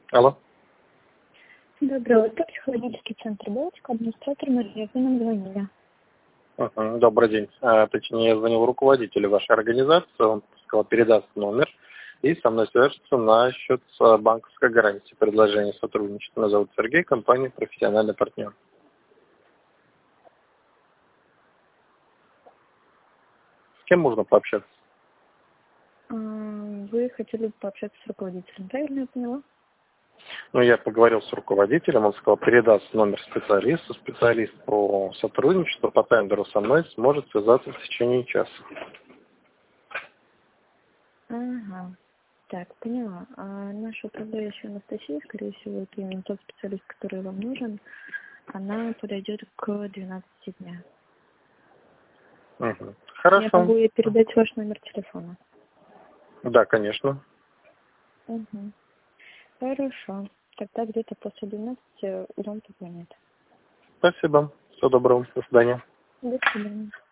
Алло. Доброе утро, психологический центр «Белочка», администратор Мария, вы нам звонили. Добрый день. Точнее, я звонил руководителю вашей организации, он сказал, передаст номер, и со мной свяжется насчет банковской гарантии, предложения сотрудничества. Меня зовут Сергей, компания «Профессиональный партнер». С кем можно пообщаться? Вы хотели пообщаться с руководителем, правильно я поняла? Ну, я поговорил с руководителем, он сказал, передаст номер специалиста, специалист по сотрудничеству, по тендеру со мной сможет связаться в течение часа. Ага, так, поняла. А наша управляющая Анастасия, скорее всего, это именно тот специалист, который вам нужен, она подойдет к 12 дня. Хорошо. Я могу ей передать ваш номер телефона? Да, конечно. Хорошо. Тогда где-то после 12 вам позвонит. Спасибо. Всего доброго. До свидания. До свидания.